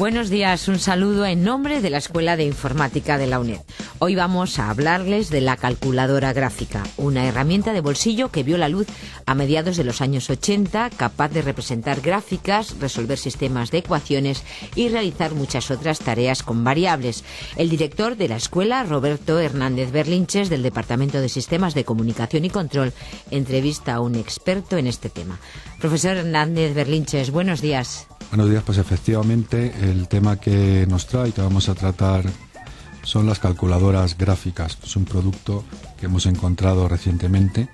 Buenos días, un saludo en nombre de la Escuela de Informática de la UNED. Hoy vamos a hablarles de la calculadora gráfica, una herramienta de bolsillo que vio la luz a mediados de los años 80, capaz de representar gráficas, resolver sistemas de ecuaciones y realizar muchas otras tareas con variables. El director de la escuela, Roberto Hernández Berlinches, del Departamento de Sistemas de Comunicación y Control, entrevista a un experto en este tema. Profesor Hernández Berlinches, buenos días. Buenos días, pues efectivamente el tema que nos trae y que vamos a tratar son las calculadoras gráficas. Es un producto que hemos encontrado recientemente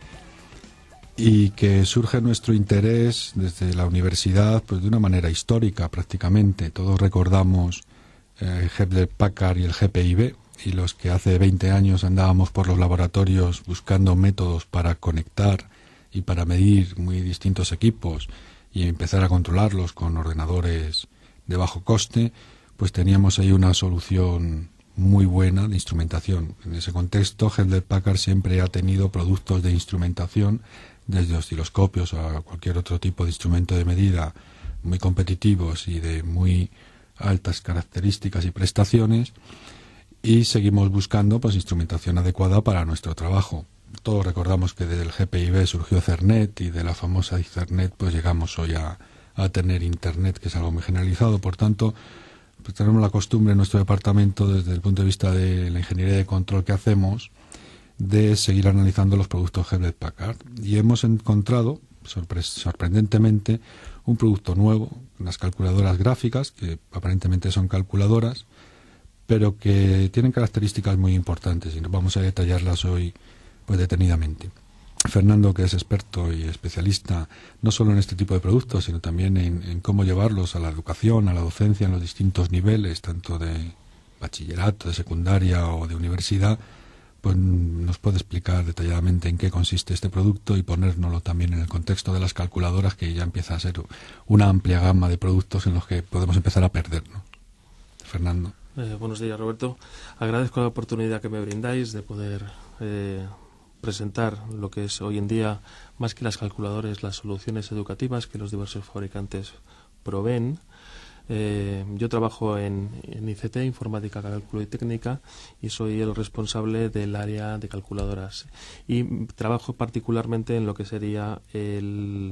y que surge nuestro interés desde la universidad, pues de una manera histórica prácticamente. Todos recordamos Hewlett-Packard y el GPIB, y los que hace 20 años andábamos por los laboratorios buscando métodos para conectar y para medir muy distintos equipos y empezar a controlarlos con ordenadores de bajo coste, pues teníamos ahí una solución muy buena de instrumentación. En ese contexto, Hewlett-Packard siempre ha tenido productos de instrumentación, desde osciloscopios a cualquier otro tipo de instrumento de medida, muy competitivos y de muy altas características y prestaciones, y seguimos buscando pues instrumentación adecuada para nuestro trabajo. Todos recordamos que desde el GPIB surgió Cernet, y de la famosa Ethernet pues llegamos hoy a tener Internet, que es algo muy generalizado. Por tanto, pues tenemos la costumbre en nuestro departamento, desde el punto de vista de la ingeniería de control que hacemos, de seguir analizando los productos Hewlett-Packard. Y hemos encontrado, sorprendentemente, un producto nuevo, unas calculadoras gráficas, que aparentemente son calculadoras, pero que tienen características muy importantes, y vamos a detallarlas hoy pues detenidamente. Fernando, que es experto y especialista no solo en este tipo de productos, sino también en cómo llevarlos a la educación, a la docencia en los distintos niveles, tanto de bachillerato, de secundaria o de universidad, pues nos puede explicar detalladamente en qué consiste este producto y ponérnoslo también en el contexto de las calculadoras, que ya empieza a ser una amplia gama de productos en los que podemos empezar a perdernos. Fernando. Buenos días, Roberto. Agradezco la oportunidad que me brindáis de poder presentar lo que es hoy en día, más que las calculadoras, las soluciones educativas que los diversos fabricantes proveen. Yo trabajo en ICT, Informática, Cálculo y Técnica, y soy el responsable del área de calculadoras. Y trabajo particularmente en lo que sería el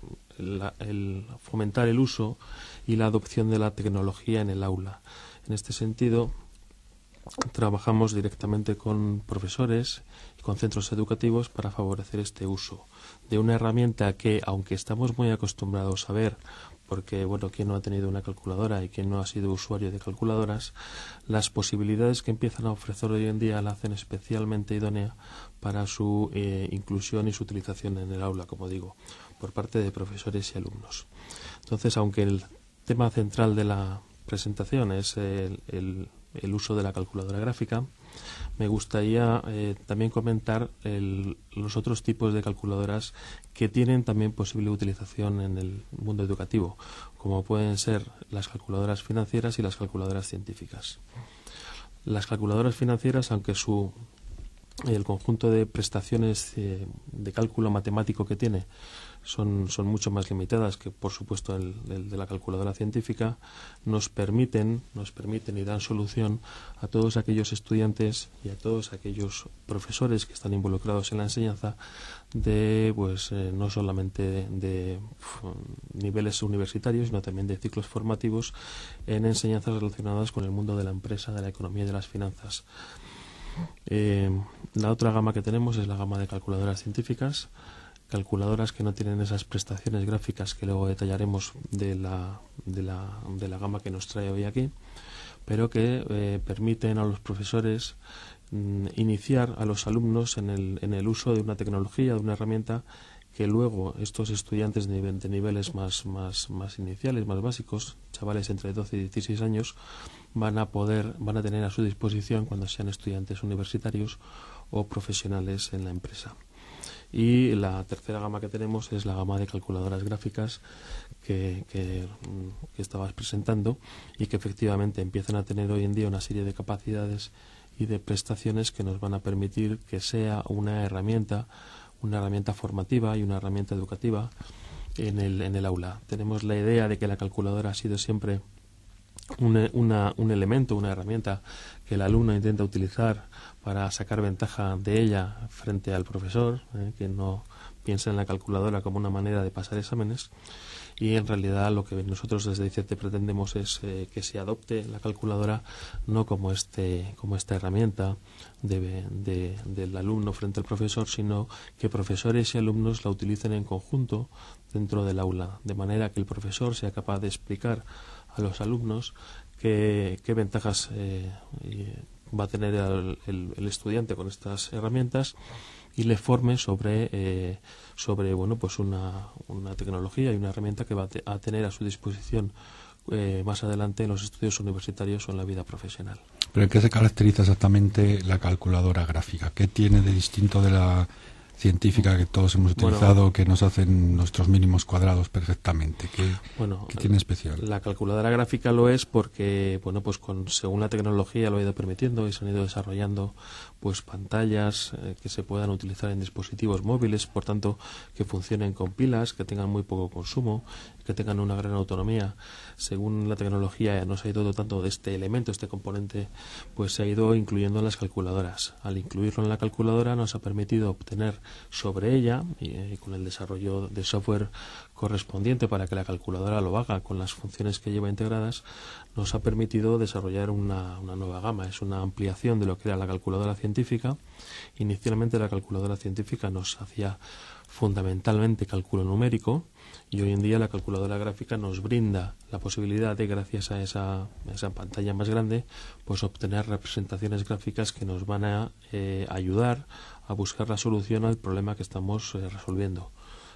fomentar el uso y la adopción de la tecnología en el aula. En este sentido, trabajamos directamente con profesores y con centros educativos para favorecer este uso de una herramienta que, aunque estamos muy acostumbrados a ver, porque, bueno, ¿quién no ha tenido una calculadora y quién no ha sido usuario de calculadoras? Las posibilidades que empiezan a ofrecer hoy en día la hacen especialmente idónea para su inclusión y su utilización en el aula, como digo, por parte de profesores y alumnos. Entonces, aunque el tema central de la presentación es el uso de la calculadora gráfica, me gustaría también comentar los otros tipos de calculadoras que tienen también posible utilización en el mundo educativo, como pueden ser las calculadoras financieras y las calculadoras científicas. Las calculadoras financieras, aunque el conjunto de prestaciones de cálculo matemático que tiene son mucho más limitadas que, por supuesto, el de la calculadora científica, nos permiten y dan solución a todos aquellos estudiantes y a todos aquellos profesores que están involucrados en la enseñanza de no solamente de niveles universitarios, sino también de ciclos formativos en enseñanzas relacionadas con el mundo de la empresa, de la economía y de las finanzas. La otra gama que tenemos es la gama de calculadoras científicas, calculadoras que no tienen esas prestaciones gráficas que luego detallaremos de la gama que nos trae hoy aquí, pero que permiten a los profesores iniciar a los alumnos en el uso de una tecnología, de una herramienta que luego estos estudiantes de niveles más iniciales, más básicos, chavales entre 12 y 16 años, van a tener a su disposición cuando sean estudiantes universitarios o profesionales en la empresa. Y la tercera gama que tenemos es la gama de calculadoras gráficas que estabas presentando, y que efectivamente empiezan a tener hoy en día una serie de capacidades y de prestaciones que nos van a permitir que sea una herramienta formativa y una herramienta educativa en el aula. Tenemos la idea de que la calculadora ha sido siempre un elemento, una herramienta que el alumno intenta utilizar para sacar ventaja de ella frente al profesor, que no piensa en la calculadora como una manera de pasar exámenes. Y en realidad lo que nosotros desde ICETE pretendemos es que se adopte la calculadora no como esta herramienta del alumno frente al profesor, sino que profesores y alumnos la utilicen en conjunto dentro del aula, de manera que el profesor sea capaz de explicar a los alumnos qué ventajas va a tener el estudiante con estas herramientas y le forme sobre una tecnología y una herramienta que va a tener a su disposición más adelante en los estudios universitarios o en la vida profesional. ¿Pero en qué se caracteriza exactamente la calculadora gráfica? ¿Qué tiene de distinto de la científica que todos hemos utilizado, que nos hacen nuestros mínimos cuadrados perfectamente? ¿Qué tiene especial? La calculadora gráfica lo es porque, según la tecnología lo ha ido permitiendo y se han ido desarrollando pantallas que se puedan utilizar en dispositivos móviles, por tanto, que funcionen con pilas, que tengan muy poco consumo, que tengan una gran autonomía. Según la tecnología nos ha ido dotando de este elemento, este componente, pues se ha ido incluyendo en las calculadoras. Al incluirlo en la calculadora nos ha permitido obtener sobre ella, y con el desarrollo de software correspondiente para que la calculadora lo haga con las funciones que lleva integradas, nos ha permitido desarrollar una nueva gama. Es una ampliación de lo que era la calculadora científica. Inicialmente la calculadora científica nos hacía fundamentalmente cálculo numérico, y hoy en día la calculadora gráfica nos brinda la posibilidad de, gracias a esa pantalla más grande, obtener representaciones gráficas que nos van a ayudar a buscar la solución al problema que estamos resolviendo.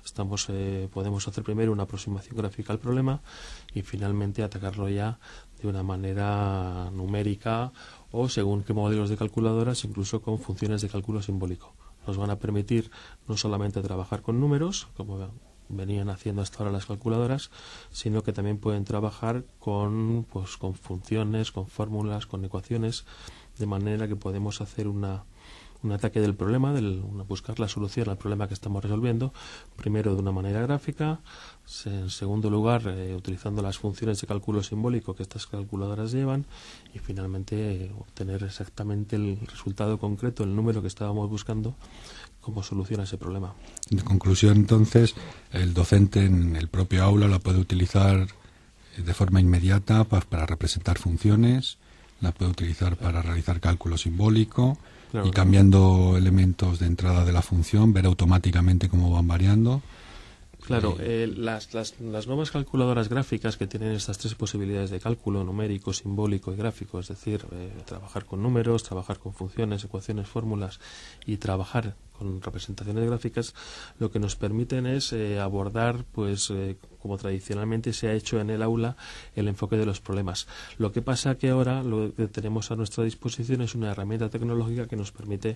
Podemos hacer primero una aproximación gráfica al problema y finalmente atacarlo ya de una manera numérica o, según qué modelos de calculadoras, incluso con funciones de cálculo simbólico. Nos van a permitir no solamente trabajar con números, como venían haciendo hasta ahora las calculadoras, sino que también pueden trabajar con funciones, con fórmulas, con ecuaciones, de manera que podemos hacer un ataque del problema, buscar la solución al problema que estamos resolviendo, primero de una manera gráfica, en segundo lugar utilizando las funciones de cálculo simbólico que estas calculadoras llevan, y finalmente obtener exactamente el resultado concreto, el número que estábamos buscando, como solución a ese problema. En conclusión, entonces, el docente en el propio aula la puede utilizar de forma inmediata para representar funciones, la puede utilizar para realizar cálculo simbólico, y cambiando elementos de entrada de la función, ver automáticamente cómo van variando. Claro, las nuevas calculadoras gráficas que tienen estas tres posibilidades de cálculo, numérico, simbólico y gráfico, es decir, trabajar con números, trabajar con funciones, ecuaciones, fórmulas y trabajar con representaciones gráficas, lo que nos permiten es abordar, como tradicionalmente se ha hecho en el aula, el enfoque de los problemas. Lo que pasa que ahora lo que tenemos a nuestra disposición es una herramienta tecnológica que nos permite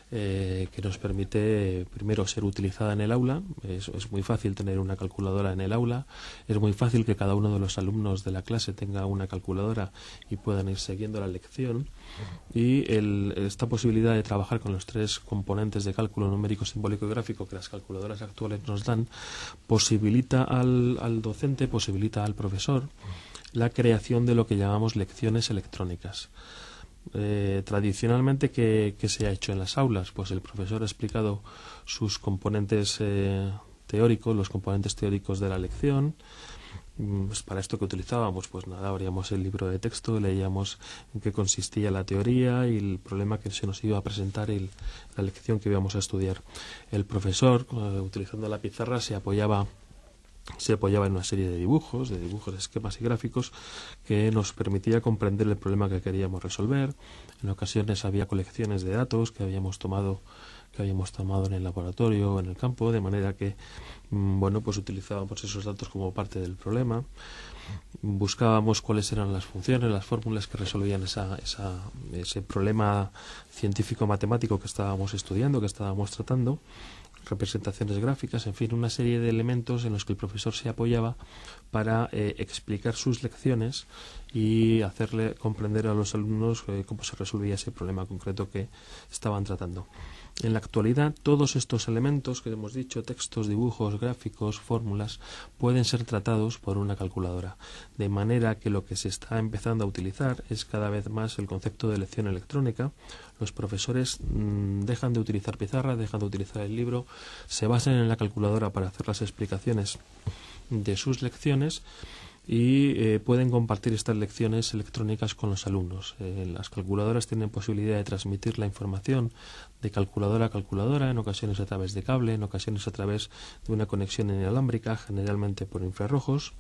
primero ser utilizada en el aula. Es muy fácil tener una calculadora en el aula, es muy fácil que cada uno de los alumnos de la clase tenga una calculadora y puedan ir siguiendo la lección, y esta posibilidad de trabajar con los tres componentes de cálculo numérico, simbólico y gráfico que las calculadoras actuales nos dan, posibilita al docente, posibilita al profesor la creación de lo que llamamos lecciones electrónicas. Tradicionalmente, ¿qué se ha hecho en las aulas? Pues el profesor ha explicado sus componentes teóricos, los componentes teóricos de la lección. Para esto que utilizábamos, abríamos el libro de texto, leíamos en qué consistía la teoría y el problema que se nos iba a presentar y la lección que íbamos a estudiar. El profesor, utilizando la pizarra, se apoyaba en una serie de dibujos, esquemas y gráficos que nos permitía comprender el problema que queríamos resolver. En ocasiones había colecciones de datos que habíamos tomado en el laboratorio o en el campo, de manera que utilizábamos esos datos como parte del problema. Buscábamos cuáles eran las funciones, las fórmulas que resolvían ese problema científico-matemático que estábamos estudiando, que estábamos tratando. Representaciones gráficas, en fin, una serie de elementos en los que el profesor se apoyaba para explicar sus lecciones y hacerle comprender a los alumnos cómo se resolvía ese problema concreto que estaban tratando. En la actualidad, todos estos elementos que hemos dicho, textos, dibujos, gráficos, fórmulas, pueden ser tratados por una calculadora, de manera que lo que se está empezando a utilizar es cada vez más el concepto de lección electrónica. Los profesores dejan de utilizar pizarra, dejan de utilizar el libro, se basan en la calculadora para hacer las explicaciones de sus lecciones y pueden compartir estas lecciones electrónicas con los alumnos. Las calculadoras tienen posibilidad de transmitir la información de calculadora a calculadora, en ocasiones a través de cable, en ocasiones a través de una conexión inalámbrica, generalmente por infrarrojos,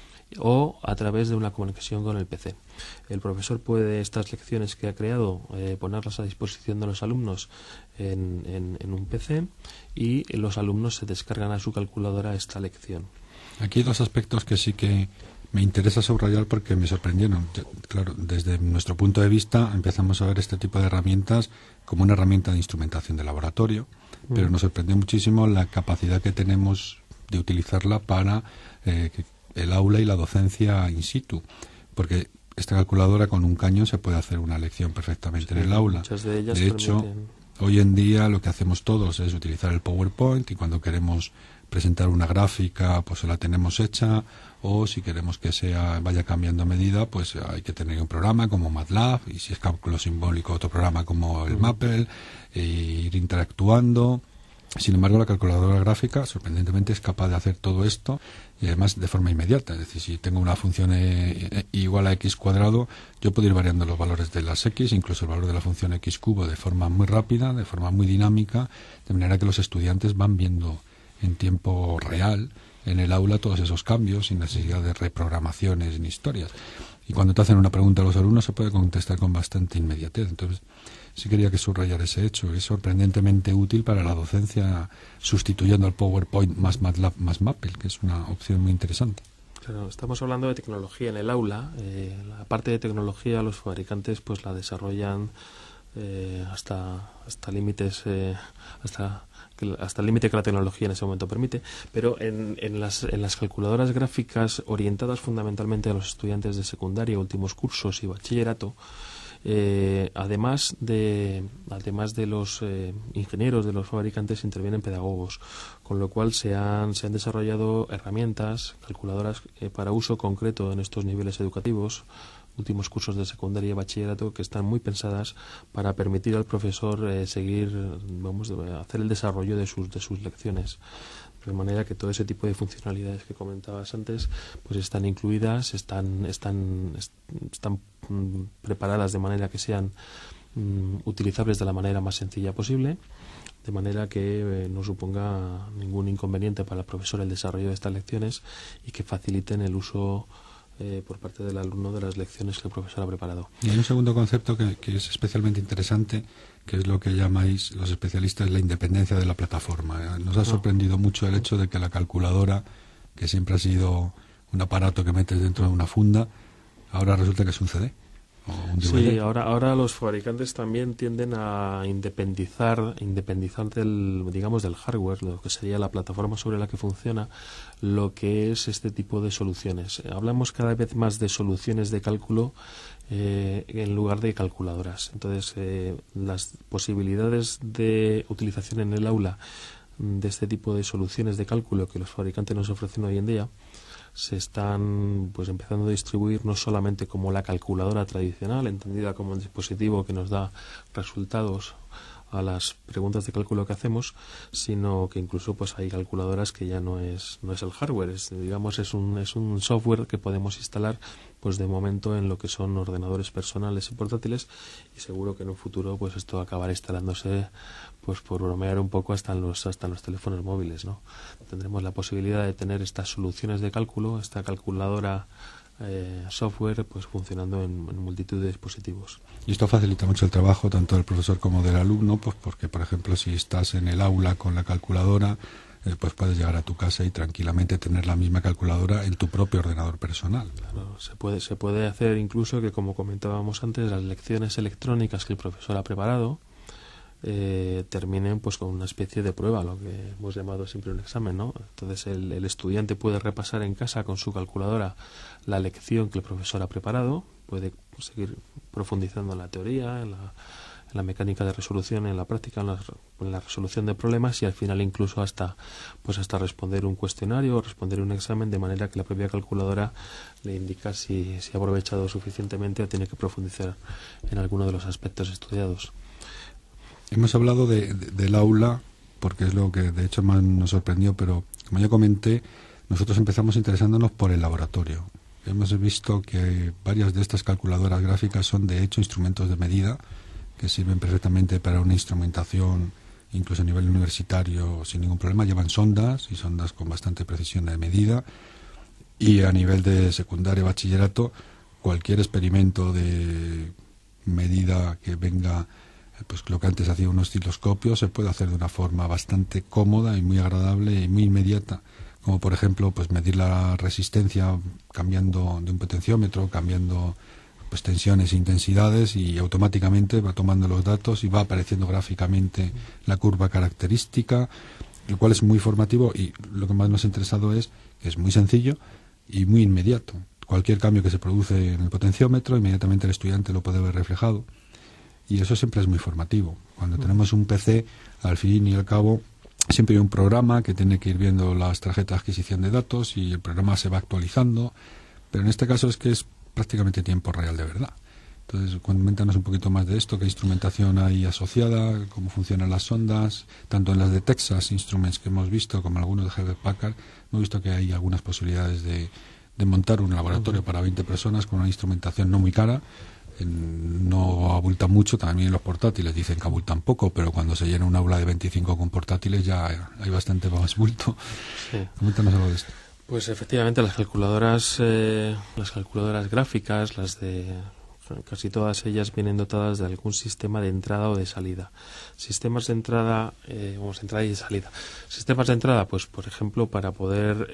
o a través de una conexión con el PC. El profesor puede estas lecciones que ha creado ponerlas a disposición de los alumnos en un PC y los alumnos se descargan a su calculadora esta lección. Aquí hay dos aspectos que sí que me interesa subrayar porque me sorprendieron. Claro, desde nuestro punto de vista empezamos a ver este tipo de herramientas como una herramienta de instrumentación de laboratorio, pero nos sorprendió muchísimo la capacidad que tenemos de utilizarla para el aula y la docencia in situ, porque esta calculadora con un cañón se puede hacer una lección perfectamente en el aula. Muchas de ellas hecho, hoy en día lo que hacemos todos es utilizar el PowerPoint y cuando queremos presentar una gráfica, pues la tenemos hecha, o si queremos que vaya cambiando a medida, pues hay que tener un programa como MATLAB, y si es cálculo simbólico, otro programa como el Maple, e ir interactuando. Sin embargo, la calculadora gráfica, sorprendentemente, es capaz de hacer todo esto, y además de forma inmediata. Es decir, si tengo una función igual a x cuadrado, yo puedo ir variando los valores de las x, incluso el valor de la función x cubo, de forma muy rápida, de forma muy dinámica, de manera que los estudiantes van viendo en tiempo real en el aula todos esos cambios sin necesidad de reprogramaciones ni historias. Y cuando te hacen una pregunta a los alumnos se puede contestar con bastante inmediatez. Entonces sí quería que subrayar ese hecho. Es sorprendentemente útil para la docencia, sustituyendo al PowerPoint más MATLAB más Maple, que es una opción muy interesante. Claro, estamos hablando de tecnología en el aula. La parte de tecnología los fabricantes pues la desarrollan hasta límites hasta el límite que la tecnología en ese momento permite, pero en las calculadoras gráficas orientadas fundamentalmente a los estudiantes de secundaria, últimos cursos y bachillerato, además de los ingenieros, de los fabricantes, intervienen pedagogos, con lo cual se han desarrollado herramientas, calculadoras para uso concreto en estos niveles educativos, últimos cursos de secundaria y bachillerato, que están muy pensadas para permitir al profesor hacer el desarrollo de sus lecciones, de manera que todo ese tipo de funcionalidades que comentabas antes pues están incluidas, están preparadas de manera que sean utilizables de la manera más sencilla posible, de manera que no suponga ningún inconveniente para el profesor el desarrollo de estas lecciones y que faciliten el uso por parte del alumno de las lecciones que el profesor ha preparado. Y hay un segundo concepto que es especialmente interesante, que es lo que llamáis los especialistas la independencia de la plataforma. Nos ha sorprendido mucho el hecho de que la calculadora, que siempre ha sido un aparato que metes dentro de una funda, ahora resulta que es un CD. Sí, ahora los fabricantes también tienden a independizar del hardware, lo que sería la plataforma sobre la que funciona, lo que es este tipo de soluciones. Hablamos cada vez más de soluciones de cálculo en lugar de calculadoras. Entonces, las posibilidades de utilización en el aula de este tipo de soluciones de cálculo que los fabricantes nos ofrecen hoy en día se están pues empezando a distribuir no solamente como la calculadora tradicional, entendida como un dispositivo que nos da resultados a las preguntas de cálculo que hacemos, sino que incluso pues hay calculadoras que ya no es el hardware, es un software que podemos instalar pues de momento en lo que son ordenadores personales y portátiles, y seguro que en un futuro pues esto acabará instalándose, pues por bromear un poco, hasta en los teléfonos móviles, ¿no? Tendremos la posibilidad de tener estas soluciones de cálculo, esta calculadora software, pues funcionando en multitud de dispositivos. Y esto facilita mucho el trabajo tanto del profesor como del alumno, pues porque, por ejemplo, si estás en el aula con la calculadora, pues puedes llegar a tu casa y tranquilamente tener la misma calculadora en tu propio ordenador personal. Claro, se puede hacer incluso que, como comentábamos antes, las lecciones electrónicas que el profesor ha preparado, terminen pues con una especie de prueba, lo que hemos llamado siempre un examen, ¿no? Entonces el estudiante puede repasar en casa con su calculadora la lección que el profesor ha preparado, puede seguir profundizando en la teoría, en la mecánica de resolución, en la práctica, en la resolución de problemas, y al final incluso hasta responder un cuestionario o responder un examen, de manera que la propia calculadora le indica si ha aprovechado suficientemente o tiene que profundizar en alguno de los aspectos estudiados. Hemos hablado del aula, porque es lo que de hecho más nos sorprendió, pero como ya comenté, nosotros empezamos interesándonos por el laboratorio. Hemos visto que varias de estas calculadoras gráficas son de hecho instrumentos de medida que sirven perfectamente para una instrumentación, incluso a nivel universitario, sin ningún problema. Llevan sondas, y sondas con bastante precisión de medida, y a nivel de secundaria, bachillerato, cualquier experimento de medida que venga, pues lo que antes hacía un osciloscopio, se puede hacer de una forma bastante cómoda y muy agradable y muy inmediata, como por ejemplo pues medir la resistencia cambiando de un potenciómetro, cambiando pues tensiones e intensidades, y automáticamente va tomando los datos y va apareciendo gráficamente la curva característica, lo cual es muy formativo, y lo que más nos ha interesado es que es muy sencillo y muy inmediato. Cualquier cambio que se produce en el potenciómetro, inmediatamente el estudiante lo puede ver reflejado, y eso siempre es muy formativo. Cuando tenemos un PC, al fin y al cabo, siempre hay un programa que tiene que ir viendo las tarjetas de adquisición de datos, y el programa se va actualizando, pero en este caso es que es prácticamente tiempo real de verdad. Entonces, coméntanos un poquito más de esto, qué instrumentación hay asociada, cómo funcionan las sondas, tanto en las de Texas Instruments que hemos visto, como algunos de Hewlett Packard. Hemos visto que hay algunas posibilidades de montar un laboratorio para 20 personas con una instrumentación no muy cara. No abulta mucho. También los portátiles dicen que abultan poco, pero cuando se llena un aula de 25 con portátiles ya hay bastante más bulto. Sí. Coméntanos algo de esto. Pues efectivamente las calculadoras gráficas, casi todas ellas vienen dotadas de algún sistema de entrada o de salida. Sistemas de entrada, entrada y salida. Sistemas de entrada, pues por ejemplo, para poder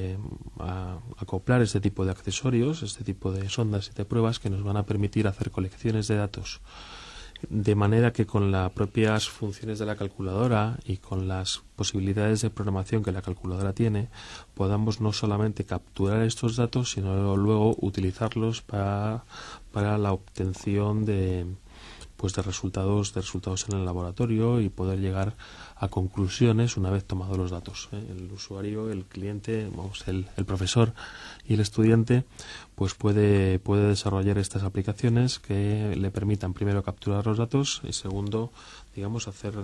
acoplar este tipo de accesorios, este tipo de sondas y de pruebas que nos van a permitir hacer colecciones de datos, de manera que con las propias funciones de la calculadora y con las posibilidades de programación que la calculadora tiene, podamos no solamente capturar estos datos, sino luego utilizarlos para la obtención de resultados en el laboratorio, y poder llegar a conclusiones una vez tomados los datos. El usuario, el cliente, el profesor y el estudiante pues puede desarrollar estas aplicaciones que le permitan, primero, capturar los datos, y segundo, digamos, hacer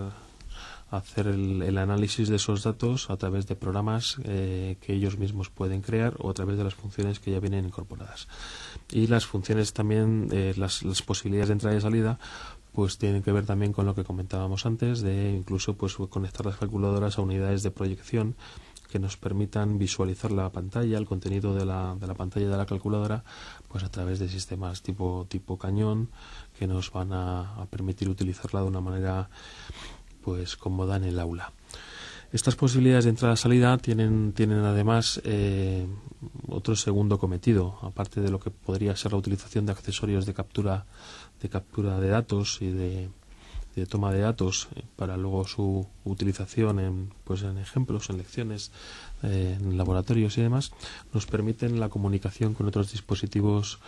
el análisis de esos datos a través de programas que ellos mismos pueden crear, o a través de las funciones que ya vienen incorporadas. Y las funciones también, las posibilidades de entrada y salida, pues tienen que ver también con lo que comentábamos antes, de incluso pues conectar las calculadoras a unidades de proyección que nos permitan visualizar la pantalla, el contenido de la pantalla de la calculadora, pues a través de sistemas tipo cañón, que nos van a permitir utilizarla de una manera pues cómoda en el aula. Estas posibilidades de entrada-salida tienen además otro segundo cometido, aparte de lo que podría ser la utilización de accesorios de captura de datos y de toma de datos, para luego su utilización en ejemplos, en lecciones, en laboratorios y demás. Nos permiten la comunicación con otros dispositivos,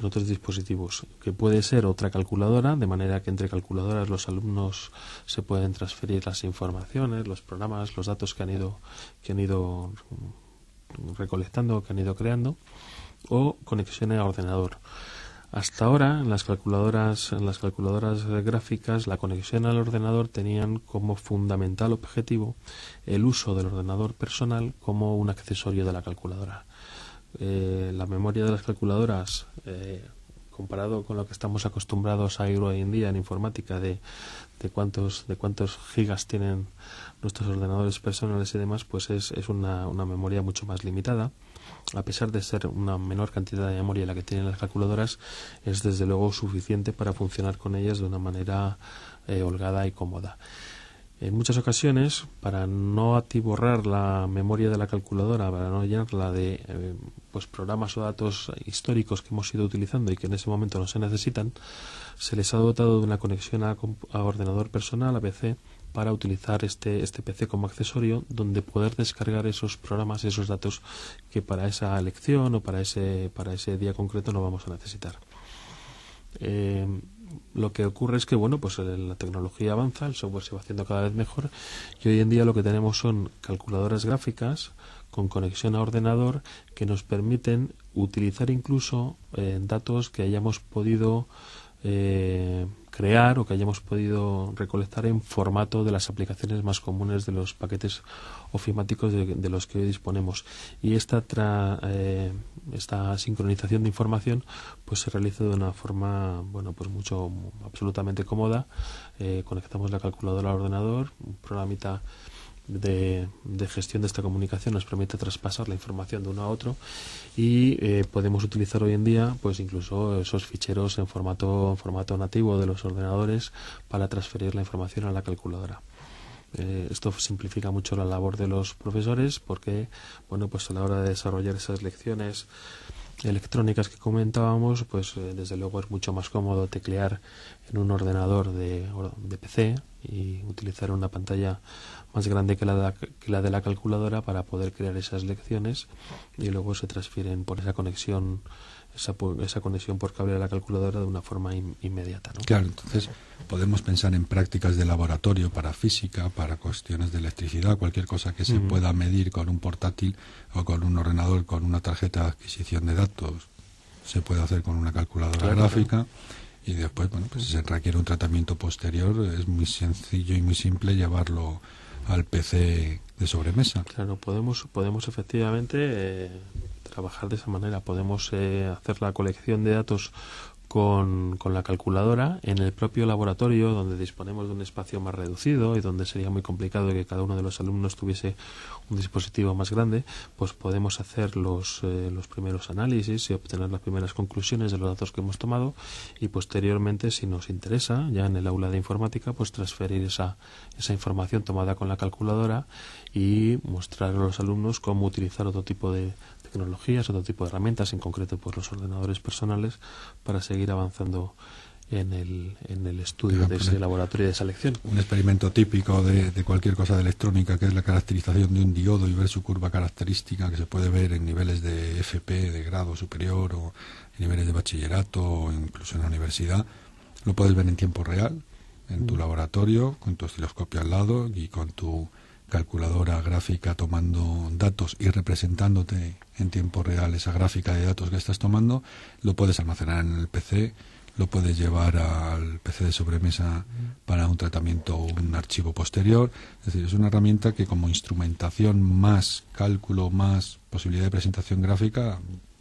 que puede ser otra calculadora, de manera que entre calculadoras los alumnos se pueden transferir las informaciones, los programas, los datos que han ido recolectando, que han ido creando, o conexión a ordenador. Hasta ahora, en las calculadoras gráficas, la conexión al ordenador tenían como fundamental objetivo el uso del ordenador personal como un accesorio de la calculadora. La memoria de las calculadoras, comparado con lo que estamos acostumbrados a ir hoy en día en informática, de cuántos gigas tienen nuestros ordenadores personales y demás, pues es una memoria mucho más limitada. A pesar de ser una menor cantidad de memoria la que tienen las calculadoras, es desde luego suficiente para funcionar con ellas de una manera holgada y cómoda. En muchas ocasiones, para no atiborrar la memoria de la calculadora, para no llenarla de pues programas o datos históricos que hemos ido utilizando y que en ese momento no se necesitan, se les ha dotado de una conexión a ordenador personal, a PC, para utilizar este PC como accesorio, donde poder descargar esos programas, esos datos que para esa lección o para ese día concreto no vamos a necesitar. Lo que ocurre es que pues la tecnología avanza, el software se va haciendo cada vez mejor y hoy en día lo que tenemos son calculadoras gráficas con conexión a ordenador que nos permiten utilizar incluso datos que hayamos podido crear o que hayamos podido recolectar en formato de las aplicaciones más comunes de los paquetes ofimáticos de los que hoy disponemos, y esta sincronización de información pues se realiza de una forma absolutamente cómoda. Conectamos la calculadora al ordenador, un programita de gestión de esta comunicación nos permite traspasar la información de uno a otro y podemos utilizar hoy en día pues incluso esos ficheros en formato nativo de los ordenadores para transferir la información a la calculadora. Esto simplifica mucho la labor de los profesores porque pues a la hora de desarrollar esas lecciones electrónicas que comentábamos, pues desde luego es mucho más cómodo teclear en un ordenador de PC y utilizar una pantalla más grande que la de la calculadora para poder crear esas lecciones, y luego se transfieren por esa conexión por cable a la calculadora de una forma inmediata, ¿no? Claro, entonces podemos pensar en prácticas de laboratorio para física, para cuestiones de electricidad, cualquier cosa que se pueda medir con un portátil o con un ordenador, con una tarjeta de adquisición de datos, se puede hacer con una calculadora gráfica. Y después, pues si se requiere un tratamiento posterior, es muy sencillo y muy simple llevarlo al PC de sobremesa. Claro, podemos efectivamente trabajar de esa manera. Podemos hacer la colección de datos con la calculadora en el propio laboratorio, donde disponemos de un espacio más reducido y donde sería muy complicado que cada uno de los alumnos tuviese un dispositivo más grande. Pues podemos hacer los primeros análisis y obtener las primeras conclusiones de los datos que hemos tomado, y posteriormente, si nos interesa, ya en el aula de informática, pues transferir esa información tomada con la calculadora y mostrar a los alumnos cómo utilizar otro tipo de tecnologías, otro tipo de herramientas, en concreto pues los ordenadores personales, para seguir avanzando en el estudio de ese laboratorio, de esa lección. Un experimento típico de cualquier cosa de electrónica, que es la caracterización de un diodo y ver su curva característica, que se puede ver en niveles de FP, de grado superior, o en niveles de bachillerato, o incluso en la universidad. Lo puedes ver en tiempo real, en tu laboratorio, con tu osciloscopio al lado y con tu calculadora gráfica tomando datos y representándote en tiempo real esa gráfica de datos que estás tomando. Lo puedes almacenar en el PC, lo puedes llevar al PC de sobremesa para un tratamiento o un archivo posterior. Es decir, es una herramienta que, como instrumentación más cálculo, más posibilidad de presentación gráfica,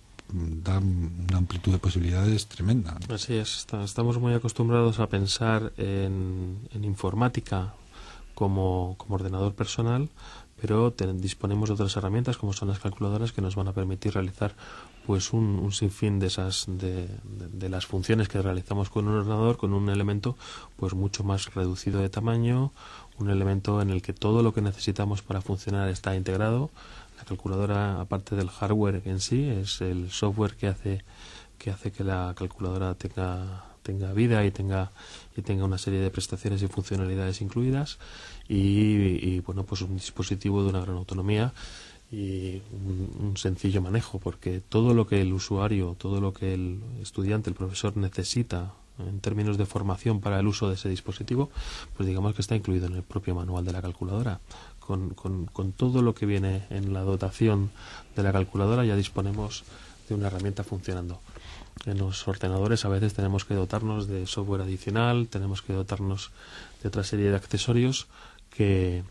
da una amplitud de posibilidades tremenda. Así es, estamos muy acostumbrados a pensar en informática como ordenador personal, pero disponemos de otras herramientas como son las calculadoras, que nos van a permitir realizar pues un sinfín de las funciones que realizamos con un ordenador, con un elemento pues mucho más reducido de tamaño, un elemento en el que todo lo que necesitamos para funcionar está integrado. La calculadora, aparte del hardware en sí, es el software que hace que la calculadora tenga vida y tenga una serie de prestaciones y funcionalidades incluidas, y pues un dispositivo de una gran autonomía y un sencillo manejo, porque todo lo que el usuario, todo lo que el estudiante, el profesor necesita en términos de formación para el uso de ese dispositivo, pues digamos que está incluido en el propio manual de la calculadora. Con todo lo que viene en la dotación de la calculadora ya disponemos de una herramienta funcionando. En los ordenadores a veces tenemos que dotarnos de software adicional, tenemos que dotarnos de otra serie de accesorios que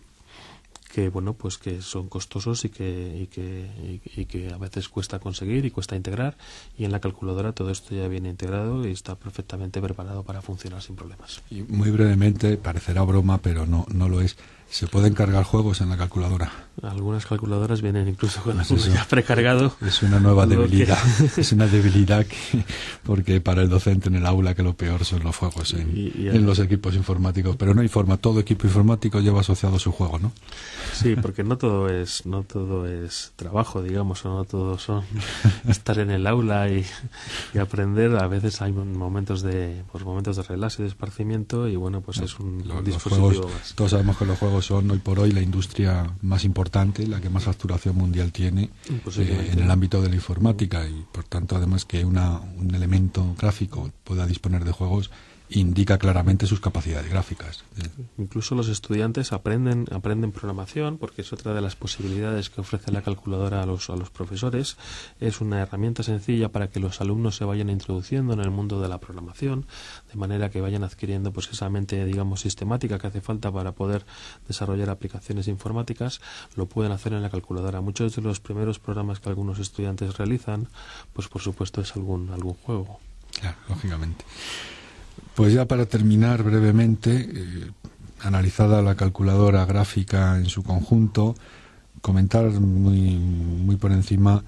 son costosos y que a veces cuesta conseguir y cuesta integrar, y en la calculadora todo esto ya viene integrado y está perfectamente preparado para funcionar sin problemas. Y muy brevemente, parecerá broma, pero no lo es, ¿Se pueden cargar juegos en la calculadora? Algunas calculadoras vienen incluso con algo ya precargado. Es una nueva debilidad. Es una debilidad porque para el docente en el aula que lo peor son los juegos en los equipos informáticos. Pero no hay forma. Todo equipo informático lleva asociado su juego, ¿no? Sí, porque no todo es trabajo, digamos, o no todo son estar en el aula y aprender. A veces hay momentos de relax y de esparcimiento y bueno, pues es un dispositivo juegos, más. Todos sabemos que los juegos son hoy por hoy la industria más importante, la que más facturación mundial tiene en el ámbito de la informática y por tanto además que un elemento gráfico pueda disponer de juegos indica claramente sus capacidades gráficas. Incluso los estudiantes aprenden programación porque es otra de las posibilidades que ofrece la calculadora a los profesores. Es una herramienta sencilla para que los alumnos se vayan introduciendo en el mundo de la programación, de manera que vayan adquiriendo pues esa mente, digamos, sistemática que hace falta para poder desarrollar aplicaciones informáticas. Lo pueden hacer en la calculadora. Muchos de los primeros programas que algunos estudiantes realizan, pues por supuesto es algún juego. Claro, lógicamente. Pues ya para terminar brevemente, analizada la calculadora gráfica en su conjunto, comentar muy por encima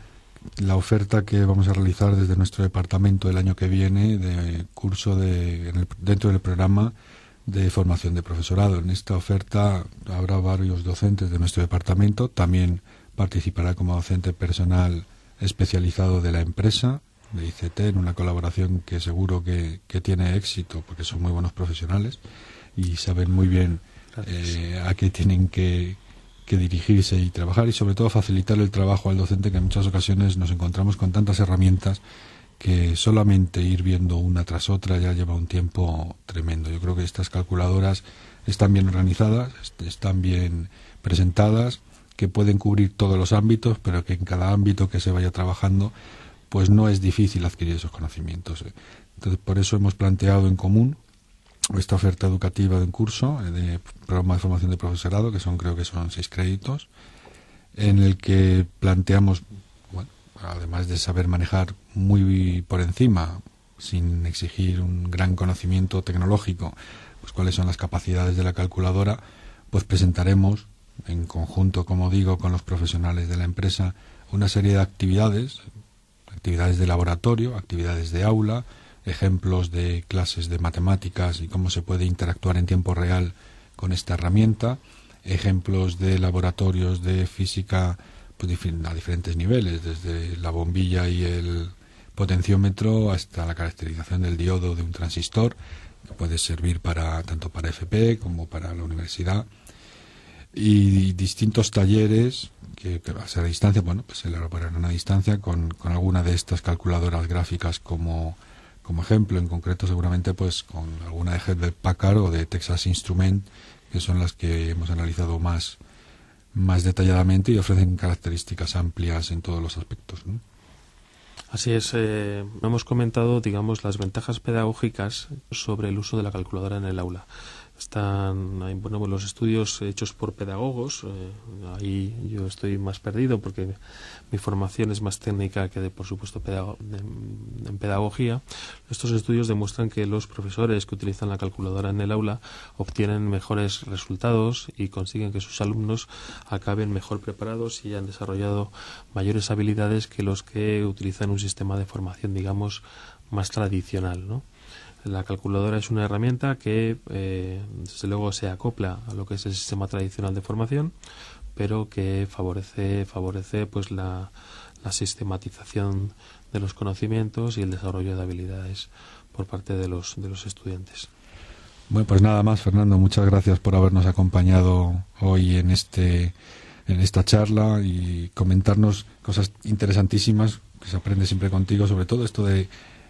la oferta que vamos a realizar desde nuestro departamento el año que viene de curso dentro del programa de formación de profesorado. En esta oferta habrá varios docentes de nuestro departamento, también participará como docente personal especializado de la empresa, de ICT, en una colaboración que seguro que tiene éxito porque son muy buenos profesionales y saben muy bien a qué tienen que dirigirse y trabajar y sobre todo facilitar el trabajo al docente, que en muchas ocasiones nos encontramos con tantas herramientas que solamente ir viendo una tras otra ya lleva un tiempo tremendo. Yo creo que estas calculadoras están bien organizadas, están bien presentadas, que pueden cubrir todos los ámbitos, pero que en cada ámbito que se vaya trabajando pues no es difícil adquirir esos conocimientos. Entonces, por eso hemos planteado en común esta oferta educativa de un curso de programa de formación de profesorado, creo que son 6 créditos, en el que planteamos, bueno, además de saber manejar muy por encima, sin exigir un gran conocimiento tecnológico, pues cuáles son las capacidades de la calculadora, pues presentaremos en conjunto, como digo, con los profesionales de la empresa, una serie de actividades de laboratorio, actividades de aula, ejemplos de clases de matemáticas y cómo se puede interactuar en tiempo real con esta herramienta, ejemplos de laboratorios de física pues, a diferentes niveles, desde la bombilla y el potenciómetro hasta la caracterización del diodo de un transistor, que puede servir tanto para FP como para la universidad, y distintos talleres que va a ser a distancia, bueno, pues se elaborarán a distancia con alguna de estas calculadoras gráficas como ejemplo, en concreto seguramente pues con alguna de Hewlett Packard o de Texas Instruments, que son las que hemos analizado más detalladamente y ofrecen características amplias en todos los aspectos, ¿no? Así es, hemos comentado, digamos, las ventajas pedagógicas sobre el uso de la calculadora en el aula. Están los estudios hechos por pedagogos, ahí yo estoy más perdido porque mi formación es más técnica que por supuesto en pedagogía. Estos estudios demuestran que los profesores que utilizan la calculadora en el aula obtienen mejores resultados y consiguen que sus alumnos acaben mejor preparados y hayan desarrollado mayores habilidades que los que utilizan un sistema de formación, digamos, más tradicional, ¿no? La calculadora es una herramienta que desde luego se acopla a lo que es el sistema tradicional de formación, pero que favorece pues la sistematización de los conocimientos y el desarrollo de habilidades por parte de los estudiantes. Bueno, pues nada más, Fernando, muchas gracias por habernos acompañado hoy en esta charla y comentarnos cosas interesantísimas que se aprende siempre contigo, sobre todo esto de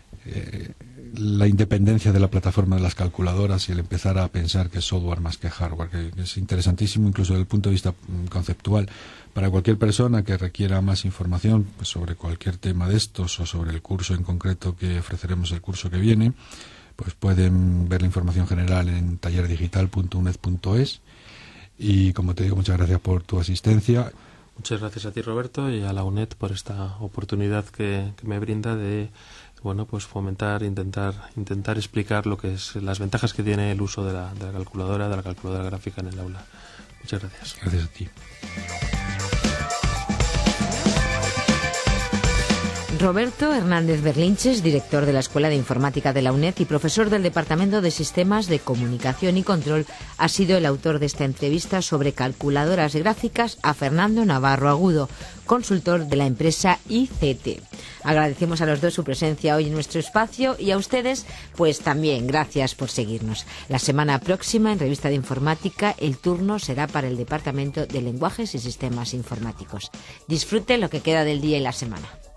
la independencia de la plataforma de las calculadoras y el empezar a pensar que es software más que hardware, que es interesantísimo incluso desde el punto de vista conceptual. Para cualquier persona que requiera más información pues, sobre cualquier tema de estos o sobre el curso en concreto que ofreceremos el curso que viene, pues pueden ver la información general en tallerdigital.uned.es y como te digo, muchas gracias por tu asistencia. Muchas gracias a ti, Roberto, y a la UNED por esta oportunidad que me brinda de pues fomentar, intentar explicar lo que es las ventajas que tiene el uso de la calculadora gráfica en el aula. Muchas gracias. Gracias a ti. Roberto Hernández Berlinches, director de la Escuela de Informática de la UNED y profesor del Departamento de Sistemas de Comunicación y Control, ha sido el autor de esta entrevista sobre calculadoras gráficas a Fernando Navarro Agudo, consultor de la empresa ICT. Agradecemos a los dos su presencia hoy en nuestro espacio y a ustedes, pues también gracias por seguirnos. La semana próxima, en Revista de Informática, el turno será para el Departamento de Lenguajes y Sistemas Informáticos. Disfruten lo que queda del día y la semana.